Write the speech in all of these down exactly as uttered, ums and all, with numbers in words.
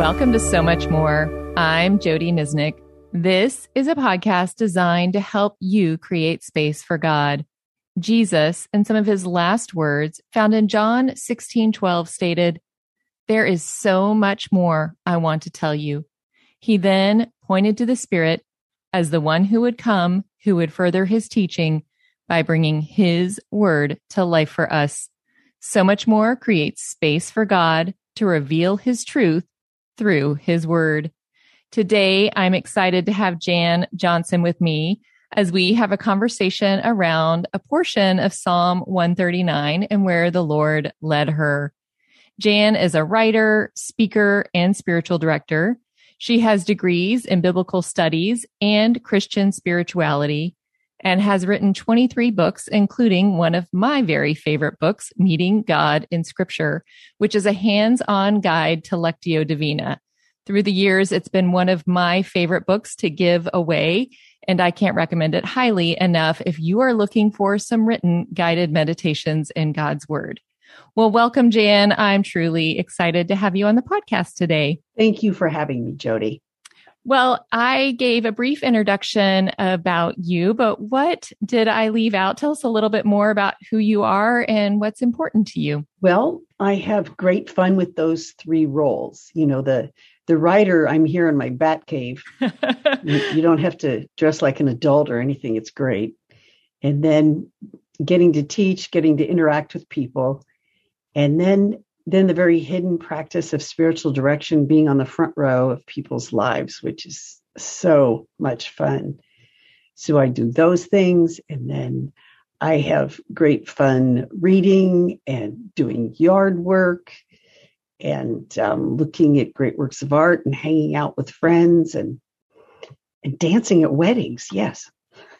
Welcome to So Much More. I'm Jody Nisnik. This is a podcast designed to help you create space for God. Jesus, in some of his last words, found in John sixteen twelve, stated, "There is so much more I want to tell you." He then pointed to the Spirit as the one who would come, who would further his teaching by bringing his word to life for us. So Much More creates space for God to reveal his truth through his word. Today, I'm excited to have Jan Johnson with me as we have a conversation around a portion of Psalm one thirty-nine and where the Lord led her. Jan is a writer, speaker, and spiritual director. She has degrees in biblical studies and Christian spirituality and has written twenty-three books, including one of my very favorite books, Meeting God in Scripture, which is a hands-on guide to Lectio Divina. Through the years, it's been one of my favorite books to give away, and I can't recommend it highly enough if you are looking for some written guided meditations in God's Word. Well, welcome, Jan. I'm truly excited to have you on the podcast today. Thank you for having me, Jody. Well, I gave a brief introduction about you, but what did I leave out? Tell us a little bit more about who you are and what's important to you. Well, I have great fun with those three roles. You know, the the writer, I'm here in my bat cave. you, you don't have to dress like an adult or anything. It's great. And then getting to teach, getting to interact with people. And then Then the very hidden practice of spiritual direction, being on the front row of people's lives, which is so much fun. So I do those things. And then I have great fun reading and doing yard work and um, looking at great works of art and hanging out with friends and, and dancing at weddings. Yes.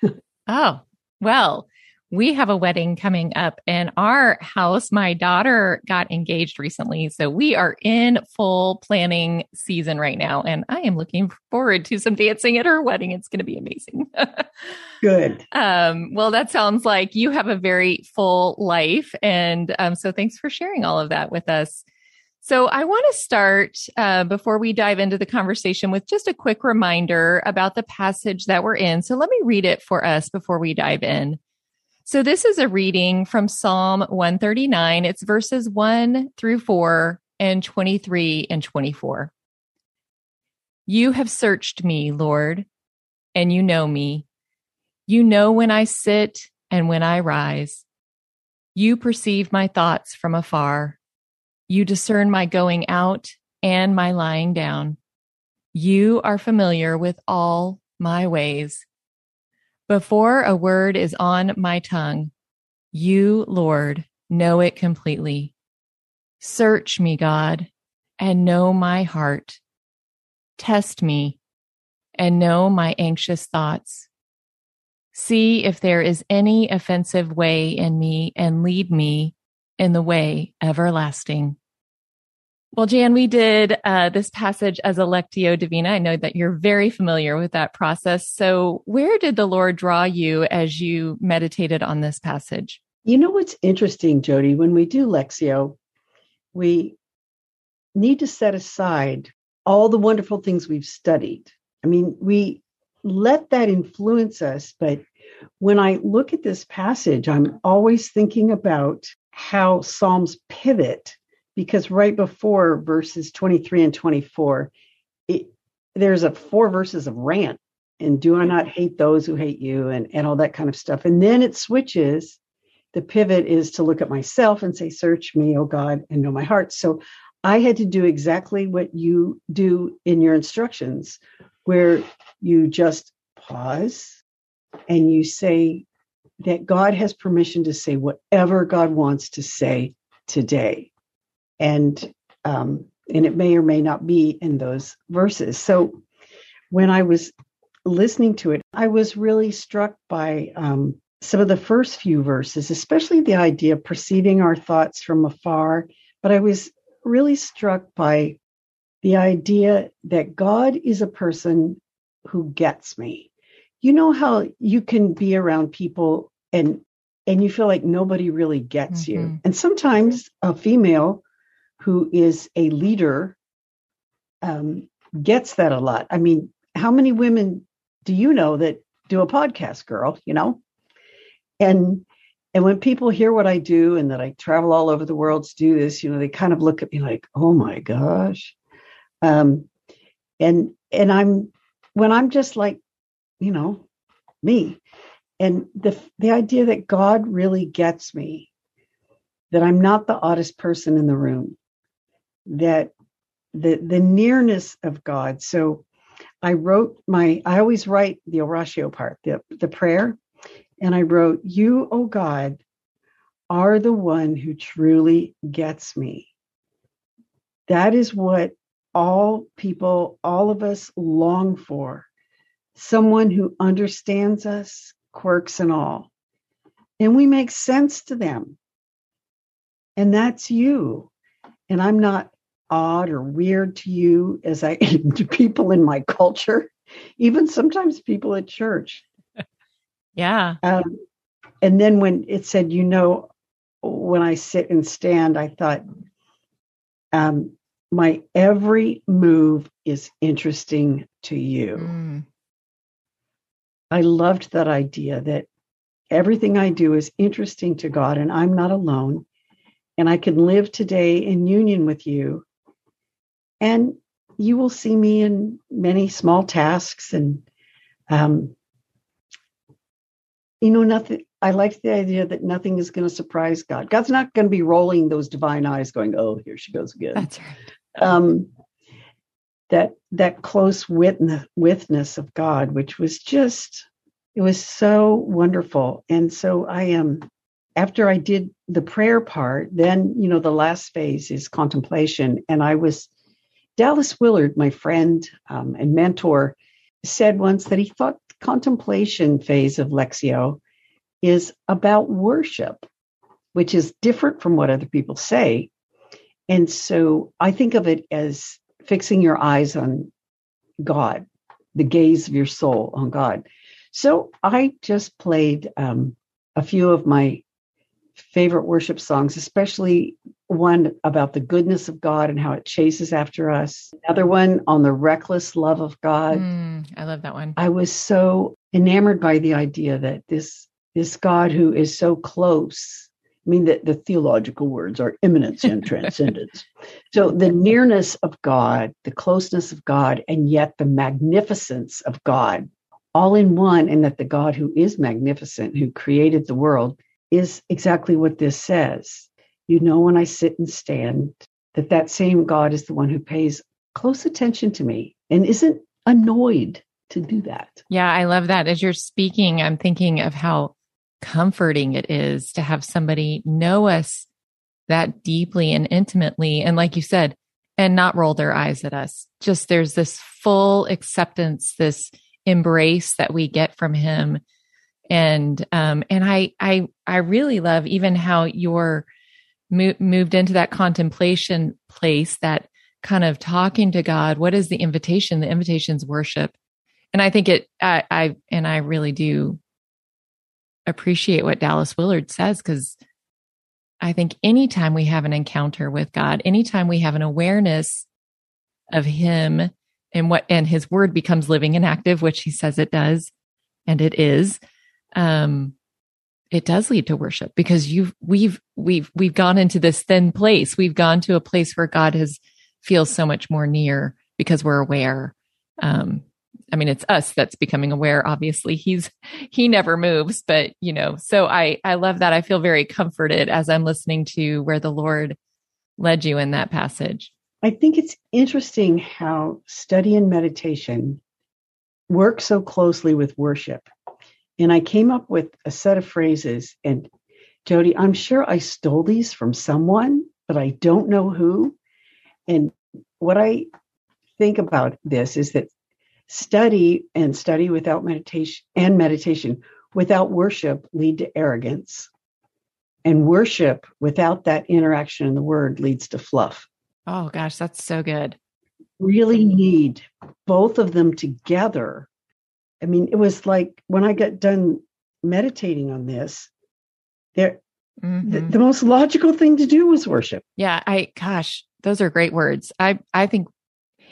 Oh, well. We have a wedding coming up in our house. My daughter got engaged recently, so we are in full planning season right now, and I am looking forward to some dancing at her wedding. It's going to be amazing. Good. Um, well, that sounds like you have a very full life, and um, so thanks for sharing all of that with us. So I want to start uh, before we dive into the conversation with just a quick reminder about the passage that we're in. So let me read it for us before we dive in. So this is a reading from Psalm one thirty-nine. It's verses one through four and twenty-three and twenty-four. You have searched me, Lord, and you know me. You know when I sit and when I rise. You perceive my thoughts from afar. You discern my going out and my lying down. You are familiar with all my ways. Before a word is on my tongue, you, Lord, know it completely. Search me, God, and know my heart. Test me and know my anxious thoughts. See if there is any offensive way in me and lead me in the way everlasting. Well, Jan, we did uh, this passage as a Lectio Divina. I know that you're very familiar with that process. So where did the Lord draw you as you meditated on this passage? You know what's interesting, Jody? When we do Lectio, we need to set aside all the wonderful things we've studied. I mean, we let that influence us. But when I look at this passage, I'm always thinking about how Psalms pivot. Because right before verses twenty-three and twenty-four, it, there's a four verses of rant and do I not hate those who hate you and, and all that kind of stuff. And then it switches. The pivot is to look at myself and say, search me, oh God, and know my heart. So I had to do exactly what you do in your instructions, where you just pause and you say that God has permission to say whatever God wants to say today. And um, and it may or may not be in those verses. So when I was listening to it, I was really struck by um, some of the first few verses, especially the idea of perceiving our thoughts from afar. But I was really struck by the idea that God is a person who gets me. You know how you can be around people and and you feel like nobody really gets mm-hmm. you. And sometimes a female who is a leader um, gets that a lot. I mean, how many women do you know that do a podcast, girl, you know? And and when people hear what I do and that I travel all over the world to do this, you know, they kind of look at me like, oh my gosh. Um, and and I'm when I'm just like, you know, me. And the the idea that God really gets me, that I'm not the oddest person in the room, that the the nearness of God. So I wrote my, I always write the Oratio part, the, the prayer. And I wrote, you, oh God, are the one who truly gets me. That is what all people, all of us long for. Someone who understands us, quirks and all. And we make sense to them. And that's you. And I'm not odd or weird to you as I am to people in my culture, even sometimes people at church. Yeah. Um, and then when it said, you know, when I sit and stand, I thought, um, my every move is interesting to you. Mm. I loved that idea that everything I do is interesting to God and I'm not alone. And I can live today in union with you. And you will see me in many small tasks. And, um, you know, nothing. I like the idea that nothing is going to surprise God. God's not going to be rolling those divine eyes going, oh, here she goes again. That's right. Um, that that close witness, witness of God, which was just, it was so wonderful. And so I am, after I did the prayer part, then, you know, the last phase is contemplation. And I was, Dallas Willard, my friend um, and mentor, said once that he thought the contemplation phase of Lectio is about worship, which is different from what other people say. And so I think of it as fixing your eyes on God, the gaze of your soul on God. So I just played um, a few of my favorite worship songs, especially one about the goodness of God and how it chases after us. Another one on the reckless love of God. Mm, I love that one. I was so enamored by the idea that this, this God who is so close, I mean, the, the theological words are immanence and transcendence. So the nearness of God, the closeness of God, and yet the magnificence of God, all in one, and that the God who is magnificent, who created the world, is exactly what this says. You know, when I sit and stand, that that same God is the one who pays close attention to me and isn't annoyed to do that. Yeah, I love that. As you're speaking, I'm thinking of how comforting it is to have somebody know us that deeply and intimately. And like you said, and not roll their eyes at us. Just there's this full acceptance, this embrace that we get from him. And, um, and I, I, I really love even how you're mo- moved into that contemplation place, that kind of talking to God. What is the invitation? The invitation's worship. And I think it, I, I, and I really do appreciate what Dallas Willard says, because I think anytime we have an encounter with God, anytime we have an awareness of him and what, and his word becomes living and active, which he says it does, and it is, um, it does lead to worship, because you've, we've, we've, we've gone into this thin place. We've gone to a place where God has feels so much more near because we're aware. Um, I mean, it's us that's becoming aware. Obviously, he's, he never moves, but you know, so I, I love that. I feel very comforted as I'm listening to where the Lord led you in that passage. I think it's interesting how study and meditation work so closely with worship. And I came up with a set of phrases, and Jody, I'm sure I stole these from someone, but I don't know who. And what I think about this is that study and study without meditation and meditation without worship lead to arrogance, and worship without that interaction in the word leads to fluff. Oh gosh, that's so good. Really need both of them together. I mean, it was like when I got done meditating on this, there, mm-hmm. the, the most logical thing to do was worship. Yeah, I, gosh, those are great words. I, I think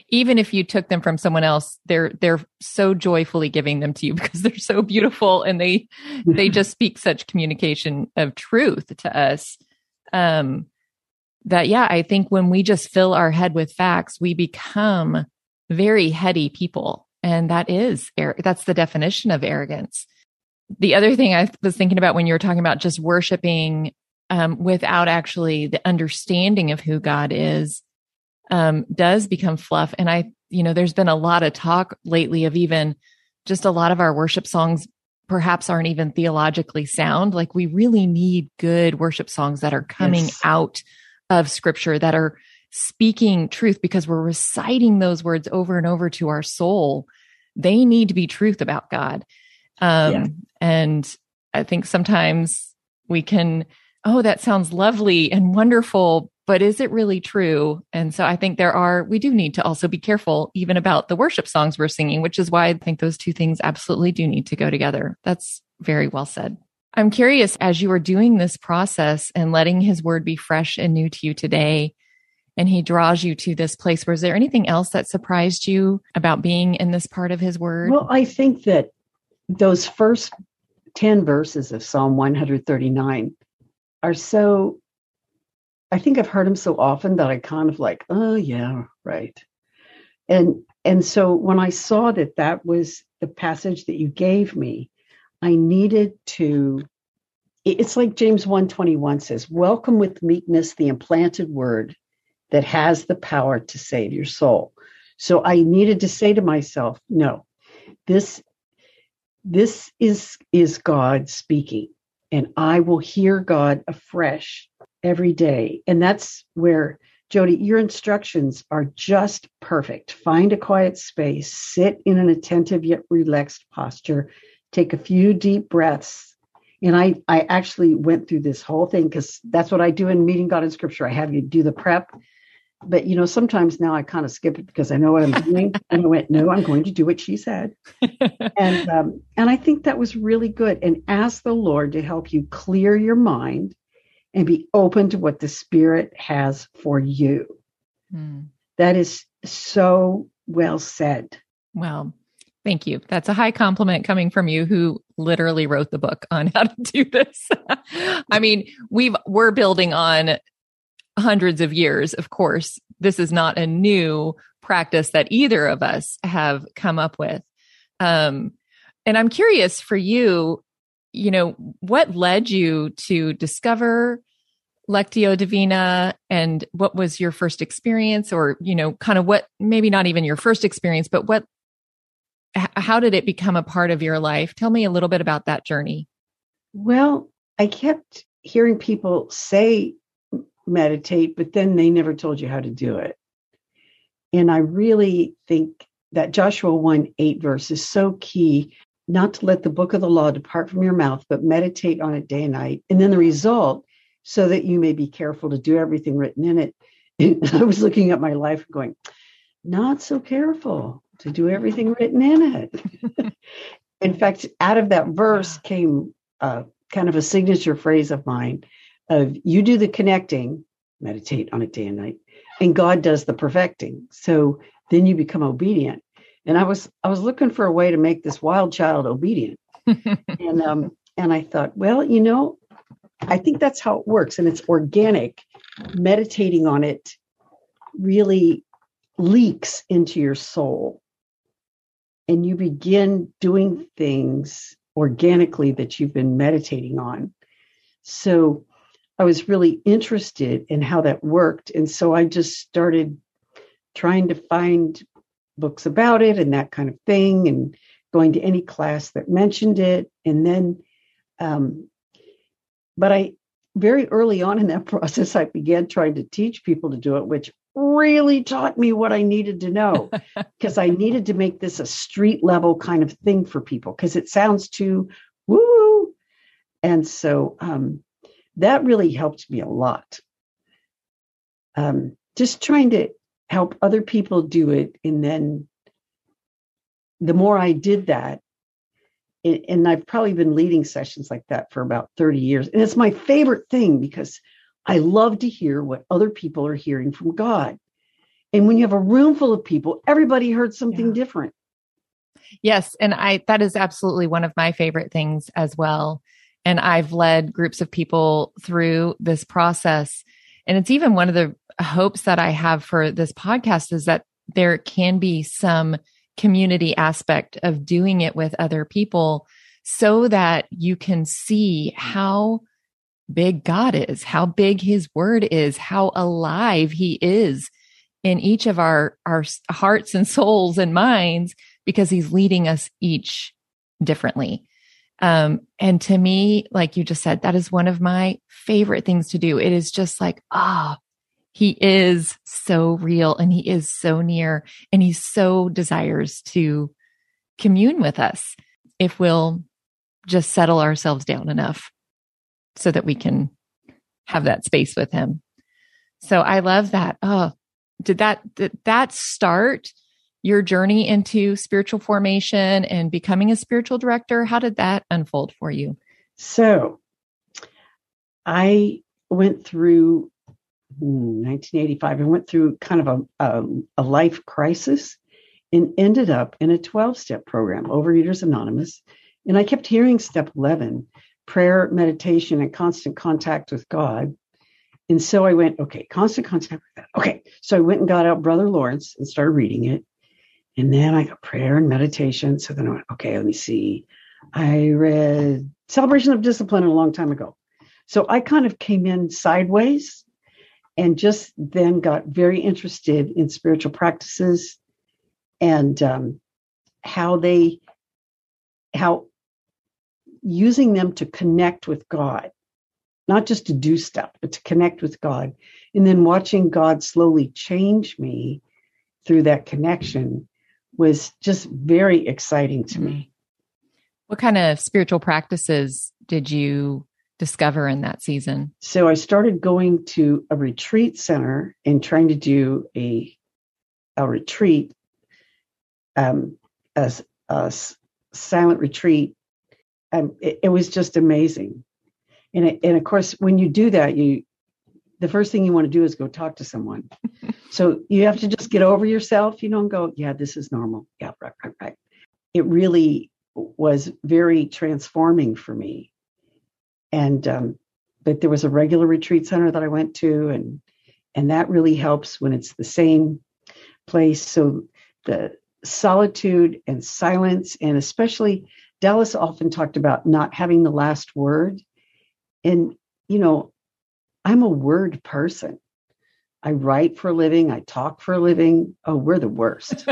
Even if you took them from someone else, they're they're so joyfully giving them to you because they're so beautiful and they they just speak such communication of truth to us. Um, that yeah, I think when we just fill our head with facts, we become very heady people, and that is that's the definition of arrogance. The other thing I was thinking about when you were talking about just worshiping um, without actually the understanding of who God is, um, does become fluff. And I, you know, there's been a lot of talk lately of even just a lot of our worship songs perhaps aren't even theologically sound. Like we really need good worship songs that are coming Yes. out of scripture, that are speaking truth, because we're reciting those words over and over to our soul. They need to be truth about God. Um, Yeah. And I think sometimes we can, oh, that sounds lovely and wonderful, but is it really true? And so I think there are, we do need to also be careful even about the worship songs we're singing, which is why I think those two things absolutely do need to go together. That's very well said. I'm curious, as you are doing this process and letting his word be fresh and new to you today, and he draws you to this place, was there anything else that surprised you about being in this part of his word? Well, I think that those first ten verses of Psalm one thirty-nine are so, I think I've heard them so often that I kind of like, oh yeah, right. And, and so when I saw that that was the passage that you gave me, I needed to, it's like James one twenty-one says, welcome with meekness the implanted word that has the power to save your soul. So I needed to say to myself, no, this, this is, is God speaking, and I will hear God afresh every day. And that's where, Jody, your instructions are just perfect. Find a quiet space, sit in an attentive yet relaxed posture, take a few deep breaths. And I, I actually went through this whole thing because that's what I do in Meeting God in Scripture. I have you do the prep. But, you know, sometimes now I kind of skip it because I know what I'm doing. And I went, no, I'm going to do what she said. and um, and I think that was really good. And ask the Lord to help you clear your mind and be open to what the Spirit has for you. Mm. That is so well said. Well, thank you. That's a high compliment coming from you, who literally wrote the book on how to do this. I mean, we've, we're building on hundreds of years. Of course, this is not a new practice that either of us have come up with. Um, and I'm curious for you, you know, what led you to discover Lectio Divina, and what was your first experience, or, you know, kind of what, maybe not even your first experience, but what, h- how did it become a part of your life? Tell me a little bit about that journey. Well, I kept hearing people say meditate, but then they never told you how to do it. And I really think that Joshua one eight verse is so key, not to let the book of the law depart from your mouth, but meditate on it day and night. And then the result, so that you may be careful to do everything written in it. And I was looking at my life going, not so careful to do everything written in it. In fact, out of that verse came uh, kind of a signature phrase of mine of, you do the connecting, meditate on it day and night, and God does the perfecting. So then you become obedient. And I was I was looking for a way to make this wild child obedient. and um, and I thought, well, you know, I think that's how it works. And it's organic. Meditating on it really leaks into your soul. And you begin doing things organically that you've been meditating on. So I was really interested in how that worked. And so I just started trying to find books about it and that kind of thing, and going to any class that mentioned it. And then, um, but I, very early on in that process, I began trying to teach people to do it, which really taught me what I needed to know, because I needed to make this a street level kind of thing for people, because it sounds too woo. And so um, that really helped me a lot. Um, just trying to help other people do it. And then the more I did that, it, and I've probably been leading sessions like that for about thirty years. And it's my favorite thing, because I love to hear what other people are hearing from God. And when you have a room full of people, everybody heard something yeah. different. Yes. And I, that is absolutely one of my favorite things as well. And I've led groups of people through this process. And it's even one of the hopes that I have for this podcast is that there can be some community aspect of doing it with other people so that you can see how big God is, how big his word is, how alive he is in each of our, our hearts and souls and minds, because he's leading us each differently. Um, and to me, like you just said, that is one of my favorite things to do. It is just like, ah, oh, he is so real and he is so near and he so desires to commune with us if we'll just settle ourselves down enough so that we can have that space with him. So I love that. Oh, did that, did that start your journey into spiritual formation and becoming a spiritual director? How did that unfold for you? So I went through nineteen eighty-five. I went through kind of a, a, a life crisis and ended up in a twelve-step program, Overeaters Anonymous. And I kept hearing step eleven, prayer, meditation, and constant contact with God. And so I went, okay, constant contact with God. Okay. So I went and got out Brother Lawrence and started reading it. And then I got prayer and meditation. So then I went, okay, let me see. I read Celebration of Discipline a long time ago. So I kind of came in sideways and just then got very interested in spiritual practices and um, how they, how using them to connect with God, not just to do stuff, but to connect with God. And then watching God slowly change me through that connection was just very exciting to me. What kind of spiritual practices did you discover in that season? So I started going to a retreat center and trying to do a, a retreat, um, as a silent retreat. Um, it, it was just amazing. And, it, and of course, when you do that, you, the first thing you want to do is go talk to someone. So you have to just get over yourself, you know, and go, yeah, this is normal. Yeah, right, right, right. It really was very transforming for me. And, um, but there was a regular retreat center that I went to, and, and that really helps when it's the same place. So the solitude and silence, and especially Dallas often talked about not having the last word. And, you know, I'm a word person. I write for a living. I talk for a living. Oh, we're the worst.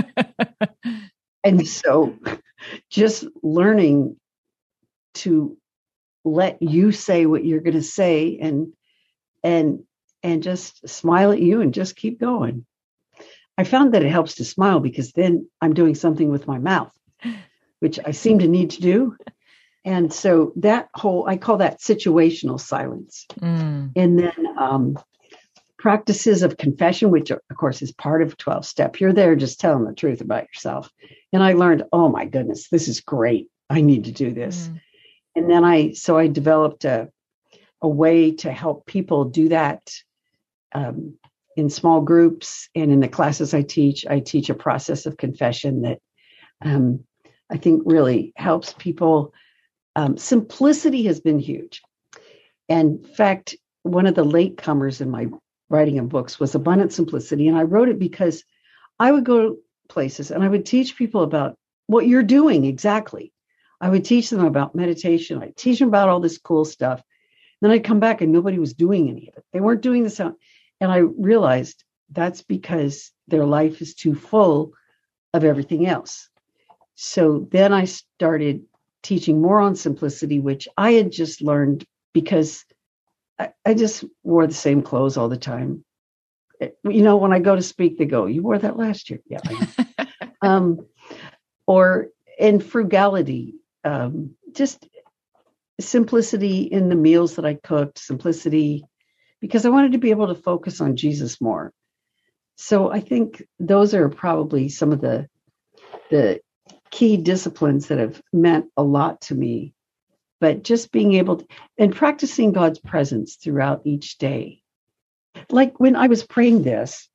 And so just learning to let you say what you're going to say and, and, and just smile at you and just keep going. I found that it helps to smile because then I'm doing something with my mouth, which I seem to need to do. And so that whole, I call that situational silence. Mm. And then um, practices of confession, which of course is part of twelve step. You're there just telling the truth about yourself. And I learned, oh my goodness, this is great. I need to do this. Mm. And then I, so I developed a, a way to help people do that um, in small groups. And in the classes I teach, I teach a process of confession that um, I think really helps people. Um, simplicity has been huge. And in fact, one of the latecomers in my writing of books was Abundant Simplicity. And I wrote it because I would go places and I would teach people about what you're doing exactly. I would teach them about meditation. I'd teach them about all this cool stuff. Then I'd come back and nobody was doing any of it. They weren't doing this. And I realized that's because their life is too full of everything else. So then I started teaching more on simplicity, which I had just learned because I, I just wore the same clothes all the time. You know, when I go to speak, they go, you wore that last year. Yeah. um, or in frugality, um, just simplicity in the meals that I cooked, simplicity, because I wanted to be able to focus on Jesus more. So I think those are probably some of the, the key disciplines that have meant a lot to me, but just being able to, and practicing God's presence throughout each day. Like when I was praying this,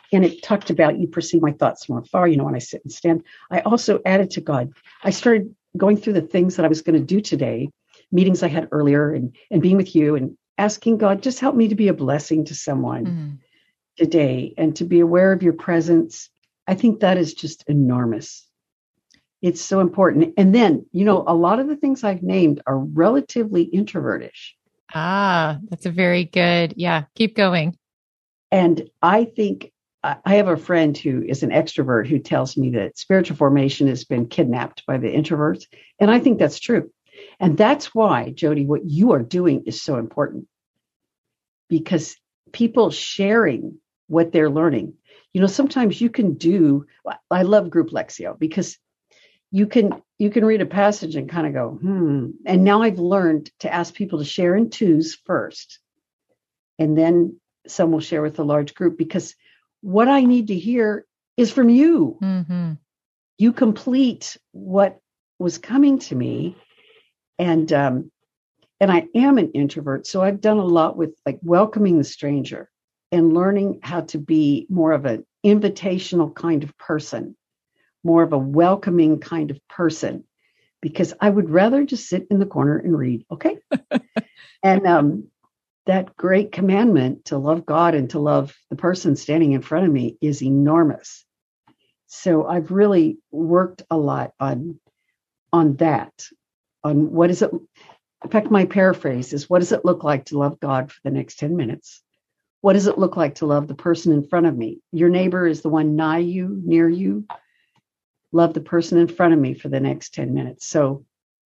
and it talked about you perceive my thoughts from afar, you know, when I sit and stand. I also added to God. I started going through the things that I was going to do today, meetings I had earlier, and, and being with you and asking God, just help me to be a blessing to someone mm. today and to be aware of your presence. I think that is just enormous. It's so important. And then, you know, a lot of the things I've named are relatively introvertish. Ah, that's a very good. Yeah. Keep going. And I think I have a friend who is an extrovert who tells me that spiritual formation has been kidnapped by the introverts. And I think that's true. And that's why, Jody, what you are doing is so important, because people sharing what they're learning, you know, sometimes you can do, I love group Lectio because you can, you can read a passage and kind of go, hmm. And now I've learned to ask people to share in twos first. And then some will share with a large group, because what I need to hear is from you. Mm-hmm. You complete what was coming to me. And, um, and I am an introvert. So I've done a lot with like welcoming the stranger and learning how to be more of an invitational kind of person, more of a welcoming kind of person, because I would rather just sit in the corner and read. Okay. and, um, that great commandment to love God and to love the person standing in front of me is enormous. So I've really worked a lot on, on that, on what is it? In fact, my paraphrase is, what does it look like to love God for the next ten minutes? What does it look like to love the person in front of me? Your neighbor is the one nigh you, near you. Love the person in front of me for the next ten minutes. So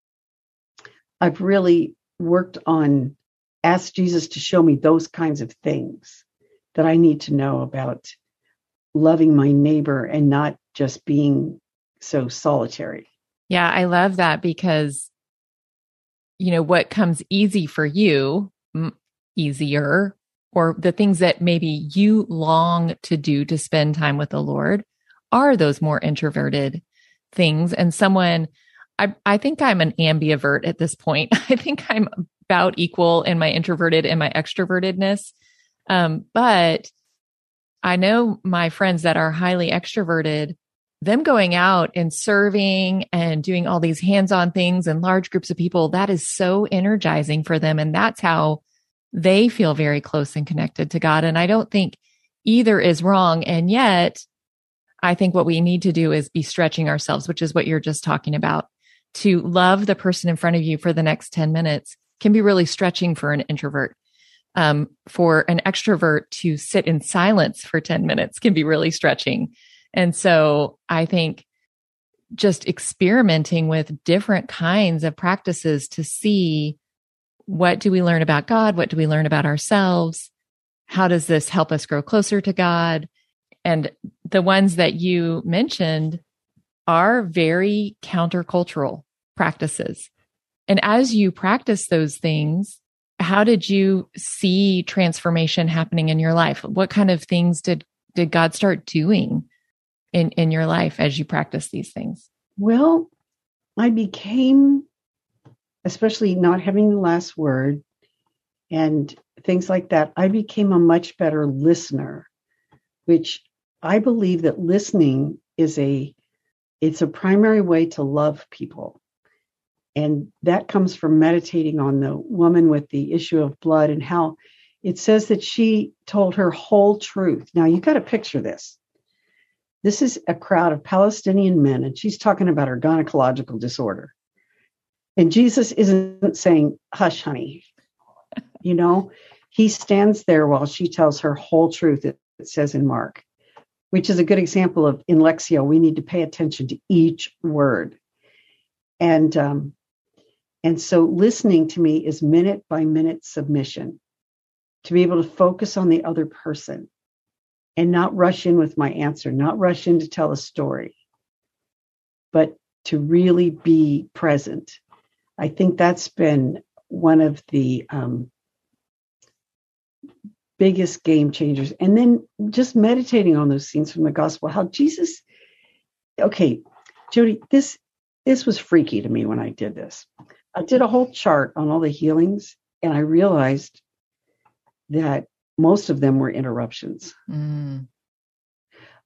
I've really worked on ask Jesus to show me those kinds of things that I need to know about loving my neighbor and not just being so solitary. Yeah, I love that, because, you know, what comes easy for you, m- easier, or the things that maybe you long to do to spend time with the Lord are those more introverted things. And someone, I, I think I'm an ambivert at this point. I think I'm about equal in my introverted and my extrovertedness. Um, but I know my friends that are highly extroverted, them going out and serving and doing all these hands-on things in large groups of people, that is so energizing for them. And that's how they feel very close and connected to God. And I don't think either is wrong. And yet I think what we need to do is be stretching ourselves, which is what you're just talking about. To love the person in front of you for the next ten minutes can be really stretching for an introvert. Um, for an extrovert to sit in silence for ten minutes can be really stretching. And so I think just experimenting with different kinds of practices to see, what do we learn about God? What do we learn about ourselves? How does this help us grow closer to God? And the ones that you mentioned are very countercultural practices. And as you practice those things, how did you see transformation happening in your life? What kind of things did, did God start doing in, in your life as you practice these things? Well, I became, especially not having the last word and things like that, I became a much better listener, which I believe that listening is a, it's a primary way to love people. And that comes from meditating on the woman with the issue of blood and how it says that she told her whole truth. Now, you got to picture this. This is a crowd of Palestinian men, and she's talking about her gynecological disorder. And Jesus isn't saying, hush, honey. You know, he stands there while she tells her whole truth, it says in Mark, which is a good example of in Lectio, we need to pay attention to each word. And, um, And so listening to me is minute by minute submission, to be able to focus on the other person and not rush in with my answer, not rush in to tell a story, but to really be present. I think that's been one of the um, biggest game changers. And then just meditating on those scenes from the gospel, how Jesus, okay, Jody, this, this was freaky to me when I did this. I did a whole chart on all the healings, and I realized that most of them were interruptions. Mm.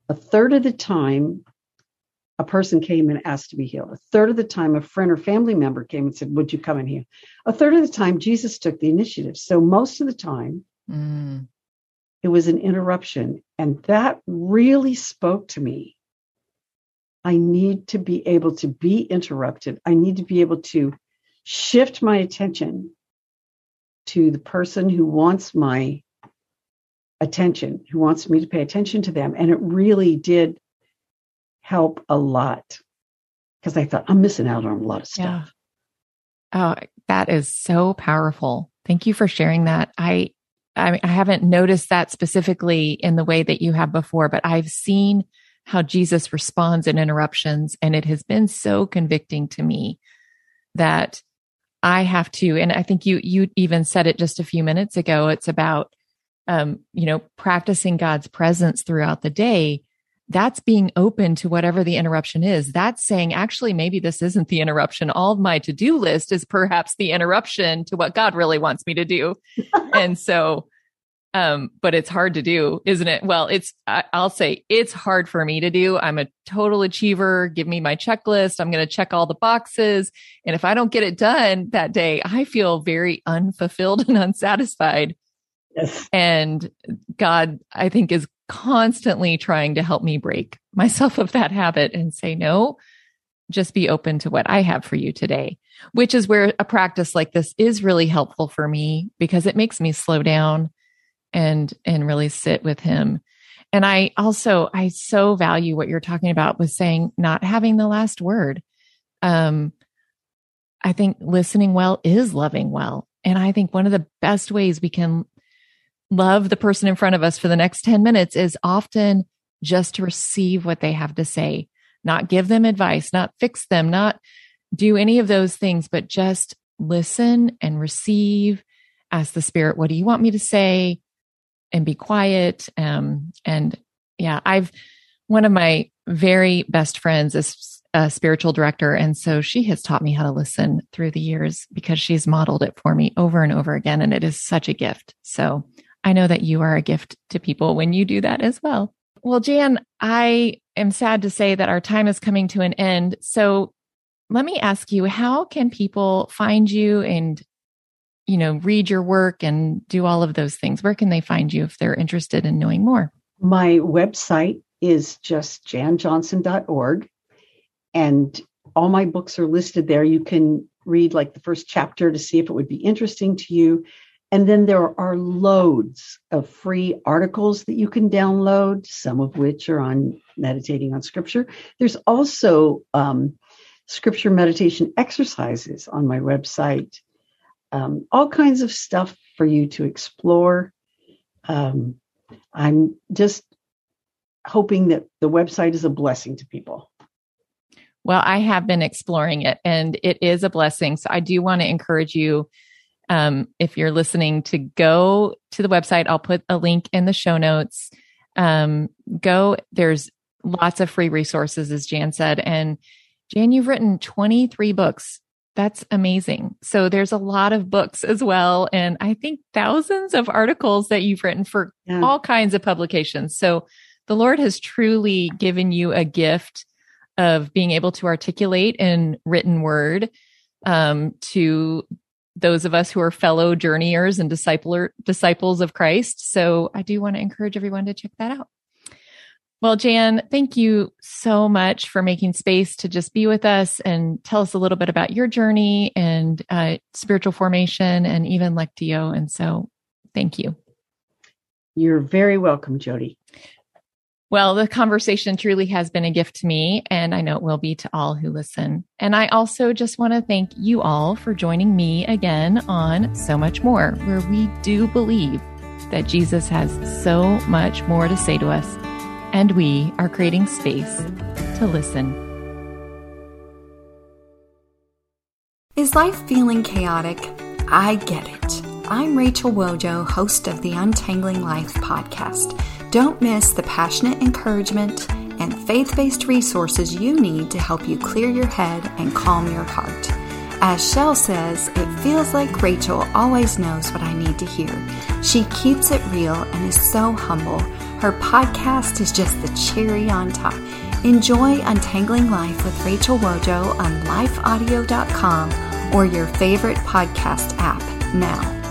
A third of the time, a person came and asked to be healed. A third of the time, a friend or family member came and said, would you come and heal? A third of the time, Jesus took the initiative. So most of the time, mm. it was an interruption. And that really spoke to me. I need to be able to be interrupted. I need to be able to shift my attention to the person who wants my attention, who wants me to pay attention to them. And it really did help a lot, because I thought I'm missing out on a lot of stuff. Yeah. Oh, that is so powerful. Thank you for sharing that. I, I, I haven't noticed that specifically in the way that you have before, but I've seen how Jesus responds in interruptions. And it has been so convicting to me that I have to, and I think you, you even said it just a few minutes ago, it's about, um, you know, practicing God's presence throughout the day. That's being open to whatever the interruption is. That's saying, actually, maybe this isn't the interruption. All of my to-do list is perhaps the interruption to what God really wants me to do. And so, um, but it's hard to do, isn't it? Well, it's, I, I'll say it's hard for me to do. I'm a total achiever. Give me my checklist. I'm going to check all the boxes. And if I don't get it done that day, I feel very unfulfilled and unsatisfied. Yes. And God, I think, is constantly trying to help me break myself of that habit and say, no, just be open to what I have for you today, which is where a practice like this is really helpful for me, because it makes me slow down and, and really sit with him. And I also, I so value what you're talking about with saying not having the last word. Um, I think listening well is loving well. And I think one of the best ways we can love the person in front of us for the next ten minutes is often just to receive what they have to say, not give them advice, not fix them, not do any of those things, but just listen and receive. Ask the Spirit, what do you want me to say? And be quiet. Um, and yeah, I've, one of my very best friends is a spiritual director. And so she has taught me how to listen through the years, because she's modeled it for me over and over again. And it is such a gift. So I know that you are a gift to people when you do that as well. Well, Jan, I am sad to say that our time is coming to an end. So let me ask you, how can people find you and, you know, read your work and do all of those things? Where can they find you if they're interested in knowing more? My website is just jan johnson dot org. And all my books are listed there. You can read like the first chapter to see if it would be interesting to you. And then there are loads of free articles that you can download, some of which are on meditating on scripture. There's also um, scripture meditation exercises on my website, um, all kinds of stuff for you to explore. Um, I'm just hoping that the website is a blessing to people. Well, I have been exploring it, and it is a blessing. So I do want to encourage you, Um, if you're listening, to go to the website. I'll put a link in the show notes. Um, go, there's lots of free resources, as Jan said. And Jan, you've written twenty-three books. That's amazing. So there's a lot of books as well. And I think thousands of articles that you've written for yeah. all kinds of publications. So the Lord has truly given you a gift of being able to articulate in written word, um, to those of us who are fellow journeyers and discipler, disciples of Christ. So I do want to encourage everyone to check that out. Well, Jan, thank you so much for making space to just be with us and tell us a little bit about your journey and uh, spiritual formation and even Lectio. And so thank you. You're very welcome, Jody. Well, the conversation truly has been a gift to me, and I know it will be to all who listen. And I also just want to thank you all for joining me again on So Much More, where we do believe that Jesus has so much more to say to us, and we are creating space to listen. Is life feeling chaotic? I get it. I'm Rachel Wojo, host of the Untangling Life podcast. Don't miss the passionate encouragement and faith-based resources you need to help you clear your head and calm your heart. As Shell says, it feels like Rachel always knows what I need to hear. She keeps it real and is so humble. Her podcast is just the cherry on top. Enjoy Untangling Life with Rachel Wojo on life audio dot com or your favorite podcast app now.